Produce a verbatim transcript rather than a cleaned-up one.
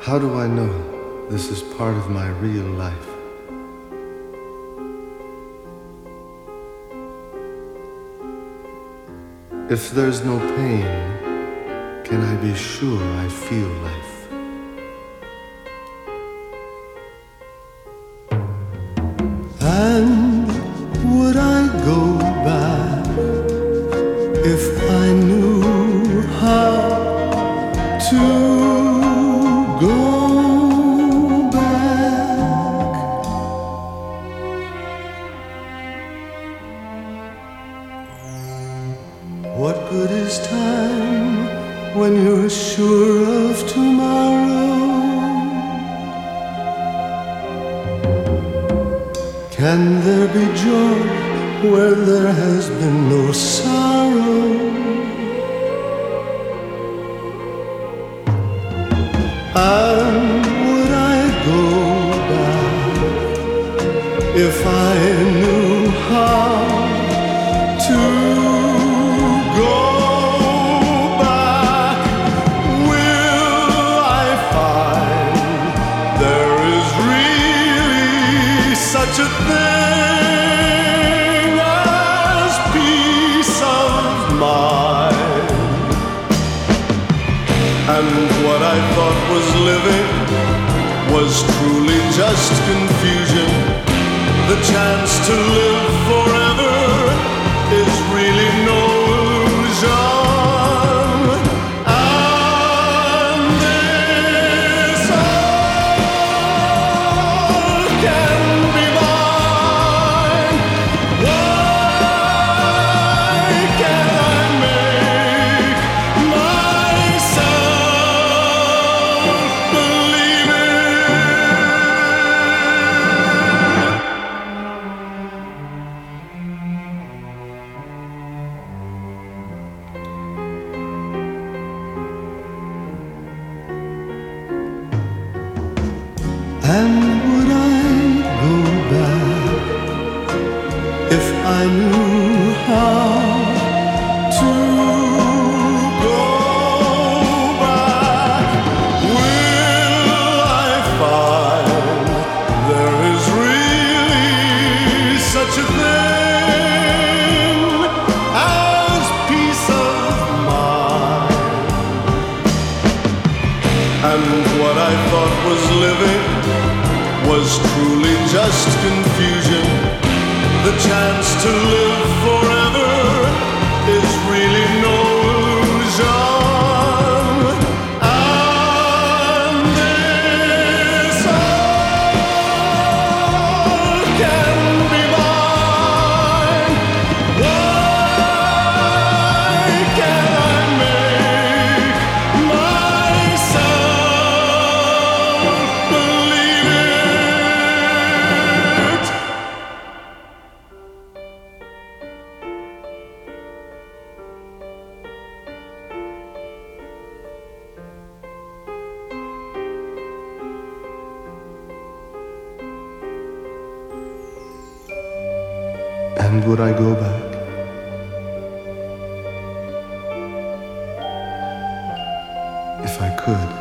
How do I know this is part of my real life? If there's no pain, can I be sure I feel life? And would I go back if I knew how to go back? What good is time when you're sure of tomorrow? Can there be joy where there has been no sorrow? And would I go back if I knew how to go back? Will I find there is really such a thing as peace of mind? And what I thought was living was truly just confusion. The chance to live forever is really no illusion. And this all can be mine. Why can't I make myself believe it? And would I go back if I knew how to go back? Will I find there is really such a thing as peace of mind? And what I thought was living was truly just confusion. The chance to live forever is really no illusion. And this all can be mine. Why can't I make myself believe it? And would I go back if I could?